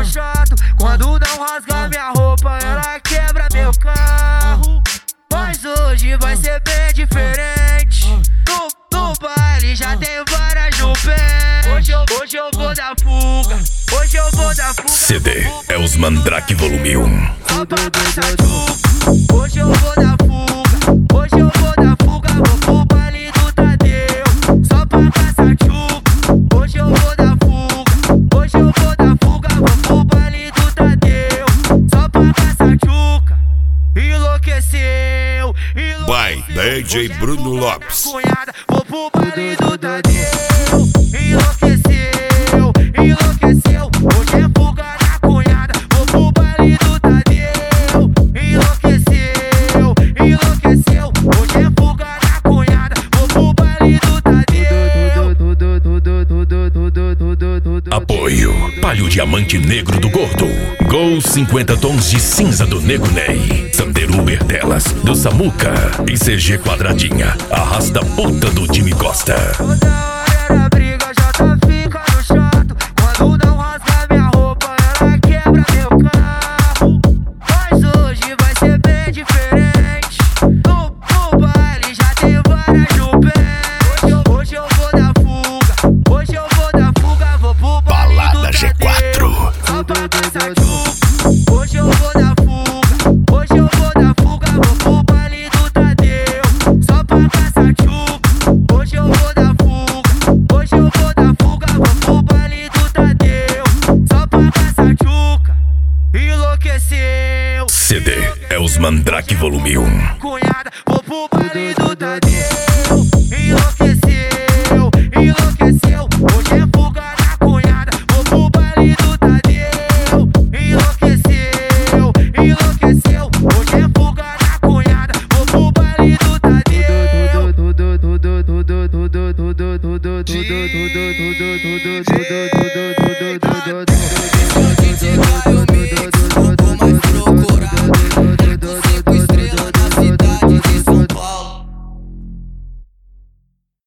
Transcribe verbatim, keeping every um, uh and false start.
no chato. Quando não rasga minha roupa, ela quebra meu carro. Mas hoje vai ser bem diferente. No, no baile já tem várias no pé. Hoje eu, hoje eu vou dar fuga. Hoje eu vou dar fuga. C D é os Mandrake Volume um. Só pra passar chuva. Hoje eu vou dar fuga. Hoje eu vou dar fuga. Vou pro baile do Tadeu. Só pra passar chuva. Hoje eu vou dar fuga. Hoje eu vou dar fuga. Vou pro baile do Tadeu. Só pra passar chuva. Enlouqueceu, enlouqueceu. Vai, D J Bruno Lopes. Vou pro baile do Tadeu. Enlouqueceu, enlouqueceu. Hoje é fuga na cunhada. Vou pro baile do Tadeu. Enlouqueceu, enlouqueceu. Hoje é fuga na cunhada. Vou pro baile do Tadeu. Apoio Palio Diamante Negro do Gordo, Gol cinquenta Tons de Cinza do Nego Ney, Sander Uber Delas do Samuca e C G Quadradinha, Arrasta Puta do Jimmy Costa. Toda hora era briga, já tá ficando chato. Quando não rasga minha roupa, ela quebra meu carro. Mas hoje vai ser bem diferente. No, no baile já tem várias no pé. Hoje eu, hoje eu vou dar fuga. Hoje eu vou dar fuga. Vou pro baile Balada do G quatro. Só pra passar chuva. Hoje eu vou dar fuga. Hoje eu vou dar fuga. Vou pro baile do Tadeu. Só pra passar chuva. Hoje eu vou dar fuga. Hoje eu vou dar fuga. Vou pro baile do Tadeu. Só pra passar chuva. Enlouqueceu. C D é os Mandrake Volume um. Cunhada, vou pro baile do Tadeu. Enlouqueceu, enlouqueceu. Hoje é fuga na cunhada. Vou pro baile do Tadeu. Enlouqueceu, enlouqueceu. Hoje é fuga na cunhada. Vou pro baile do Tadeu.